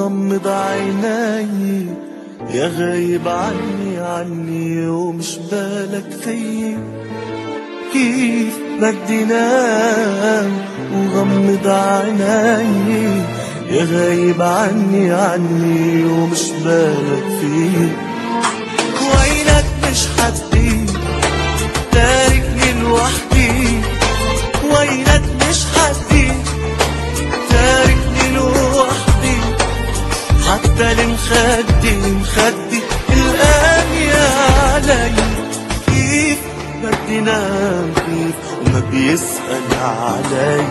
وغمض عيني، يا غايب عني ومش بالك في. كيف بدي نام وغمض عيني، يا غايب عني ومش بالك في. وينك مش حدي تاركني لوحدي، وينك مش حدي تاركني لوحدي، حتى المخدي الآن يا علي. كيف بدي نام كيف وما بيسأل علي.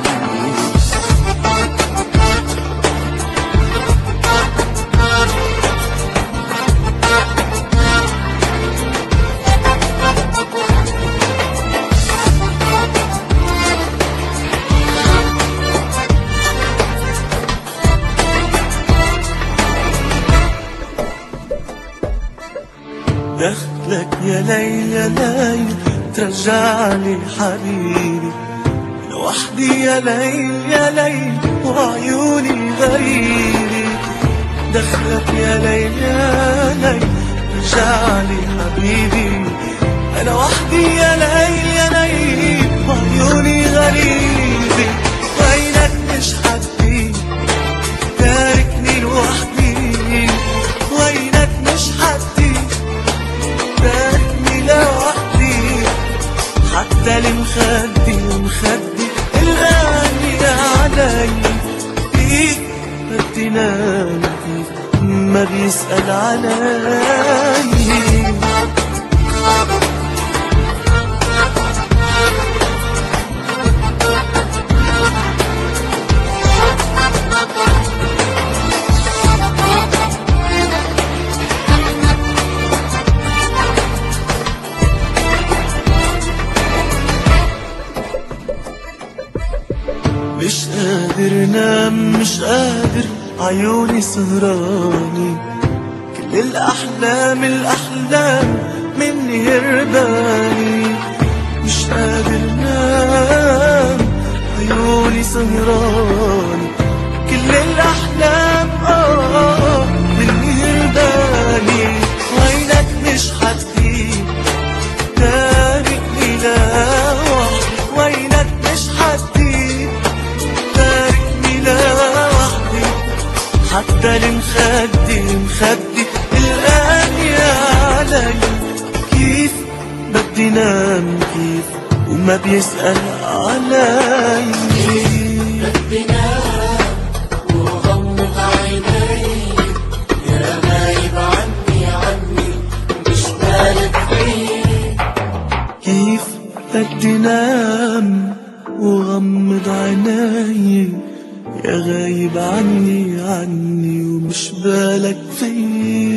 دخلك يا ليل يا ليل ترجعني حبيبي لوحدي، يا ليل يا ليل وعيوني غريبي. دخلك يا ليل يا ليل ترجعني حبيبي أنا وحدي، يا ليل يا ليل وعيوني غريبي. وينك مش حدي تاركني لوحدي، وينك مش حدي تاركني لوحدي، حتى المخدي الآن يا علي. كيف بدي نام كيف ما بيسأل علي. مش قادر نام مش قادر عيوني سهراني، كل الأحلام مني هرباني. مش قادر نام عيوني سهراني، كل الأحلام مني هرباني. وينك مش حدي تاركني لوحدي، وينك مش حدي تاركني لوحدي، حتى المخدي الآن يا علي. كيف بدي نام كيف وما بيسأل علي. بدي نام وغمض عيني، يا غايب عني مش بالك فيه. كيف بدي نام وغمض عيني، يا غايب عني ومش بالك في.